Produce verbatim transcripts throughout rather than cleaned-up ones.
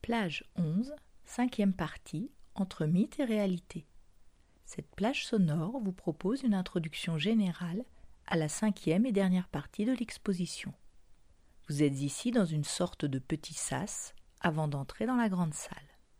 Plage onze, cinquième partie, entre mythe et réalité. Cette plage sonore vous propose une introduction générale à la cinquième et dernière partie de l'exposition. Vous êtes ici dans une sorte de petit sas avant d'entrer dans la grande salle.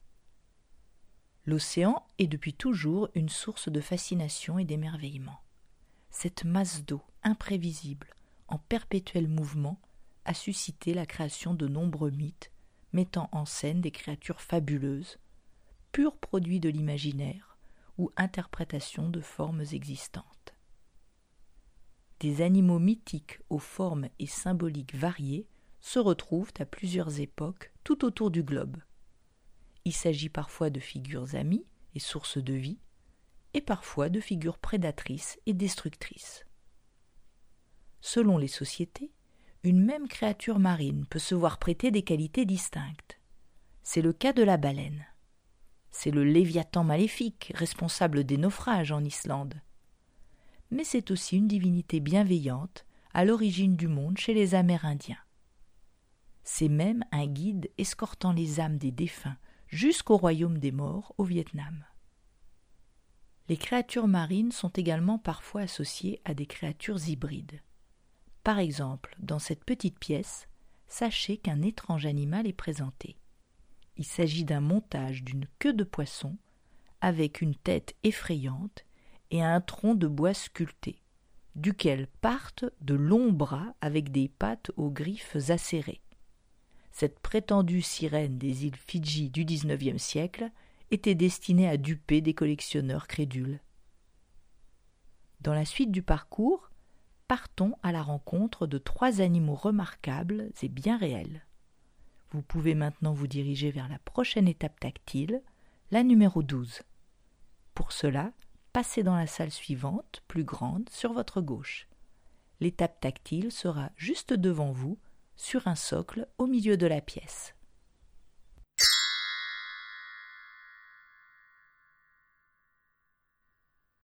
L'océan est depuis toujours une source de fascination et d'émerveillement. Cette masse d'eau imprévisible, en perpétuel mouvement, a suscité la création de nombreux mythes mettant en scène des créatures fabuleuses, purs produits de l'imaginaire ou interprétations de formes existantes. Des animaux mythiques aux formes et symboliques variées se retrouvent à plusieurs époques tout autour du globe. Il s'agit parfois de figures amies et sources de vie, et parfois de figures prédatrices et destructrices. Selon les sociétés, une même créature marine peut se voir prêter des qualités distinctes. C'est le cas de la baleine. C'est le Léviathan maléfique, responsable des naufrages en Islande. Mais c'est aussi une divinité bienveillante, à l'origine du monde chez les Amérindiens. C'est même un guide escortant les âmes des défunts jusqu'au royaume des morts au Vietnam. Les créatures marines sont également parfois associées à des créatures hybrides. Par exemple, dans cette petite pièce, sachez qu'un étrange animal est présenté. Il s'agit d'un montage d'une queue de poisson avec une tête effrayante et un tronc de bois sculpté, duquel partent de longs bras avec des pattes aux griffes acérées. Cette prétendue sirène des îles Fidji du dix-neuvième siècle était destinée à duper des collectionneurs crédules. Dans la suite du parcours, partons à la rencontre de trois animaux remarquables et bien réels. Vous pouvez maintenant vous diriger vers la prochaine étape tactile, la numéro douze. Pour cela, passez dans la salle suivante, plus grande, sur votre gauche. L'étape tactile sera juste devant vous, sur un socle au milieu de la pièce.